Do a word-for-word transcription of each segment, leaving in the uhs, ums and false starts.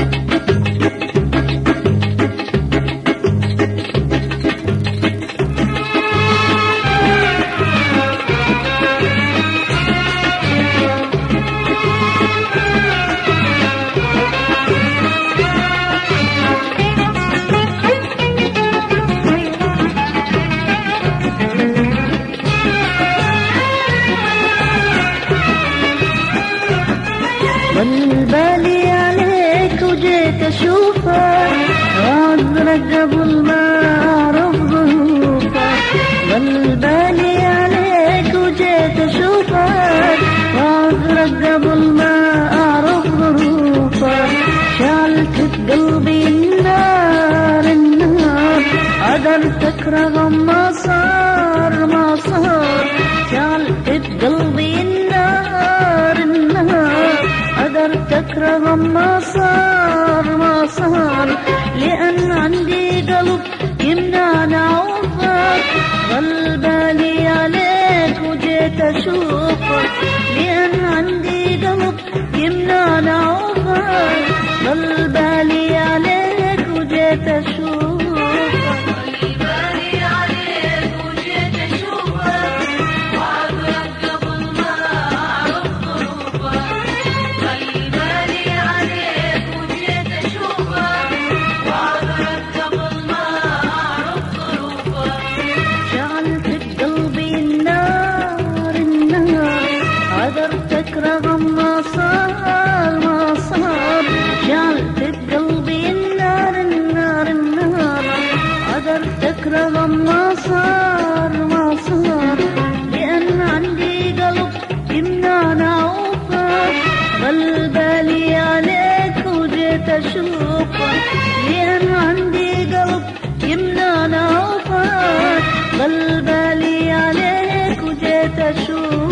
والبالي عليك وجيت اشوفك واضرك قبل ما اعرف ظروفك. والبالي عليك وجيت اشوفك واضرك قبل ما اعرف ظروفك. شعلت بقلبي النار النار قدرتك رغم ما صار ما صار. شعلت بقلبي النار النار قدرتك رغم ما صار ما صار. لأن عندي قلب يمنعني أعوفك والبالي عليك وجيت أشوفك. لأن عندي قلب يمنعني أعوفك والبالي عليك وجيت أشوفك. قدرتك رغم ما صار ما صار. شعلت بقلبي النار النار النار قدرتك رغم ما صار ما صار. لأن عندي قلب يمنعني أعوفك والبالي عليك وجيت أشوفك. لأن عندي قلب يمنعني أعوفك والبالي عليك وجيت أشوفك.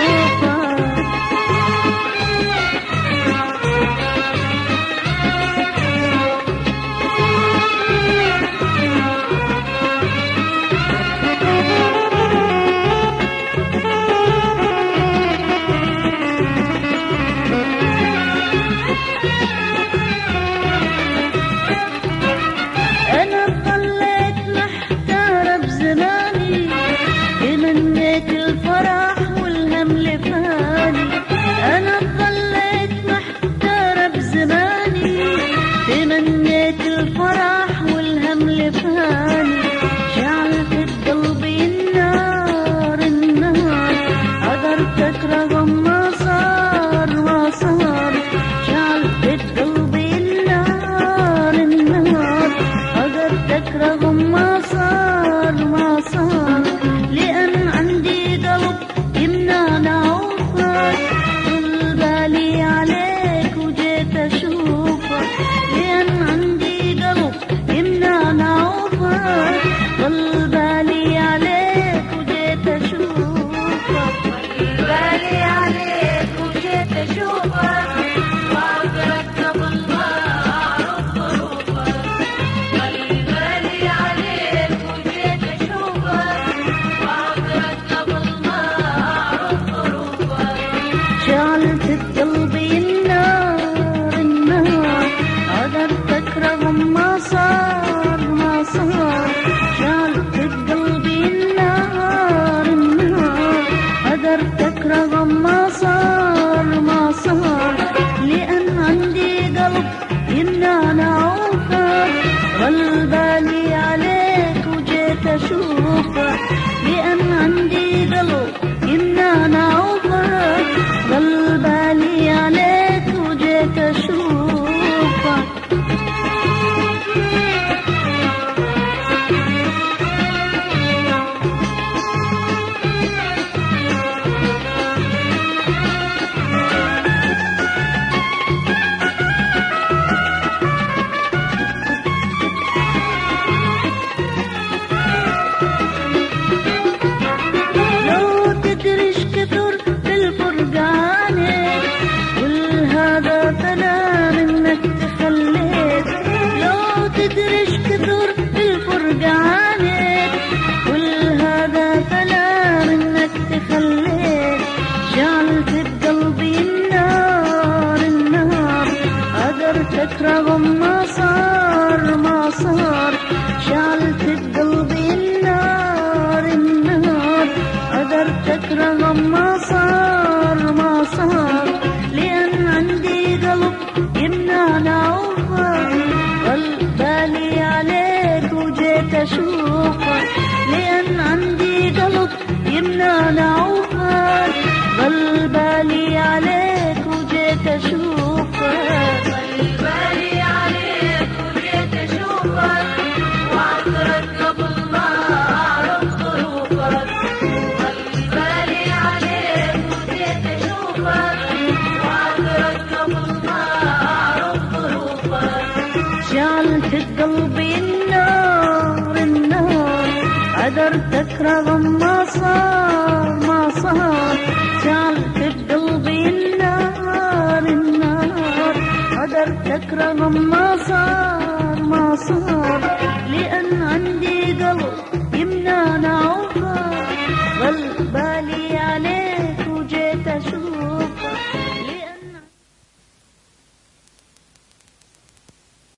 تمنيت الفرح والهم لفاني. أنا ضليت محتارة بزماني تمنيت الفرح والهم لفاني. شعلت بقلبي النار النار قدرتك رغم ما صار ما صار. شعلت قدرتك رغم ما صار ما صار، شعلت بقلبي النار النار، قدرتك رغم ما صار ما صار، لأن عندي قلب يمنعني عوفك، ضل بالي عليك وجيت أشوفك، لأن عندي قلب يمنعني عوفك، ضل بالي عليك وجيت أشوفك، ضل بالي عليك وجيت أشوفك، وعطرك قبل ما أعرف ظروفك، ضل بالي عليك وجيت أشوفك، وعطرك قبل ما أعرف ظروفك، شعلت بقلبي النار النار، قدرتك رغم ما صار ما صار، شعلت بقلبي النار النار، قدرتك رغم ما صار ما صار.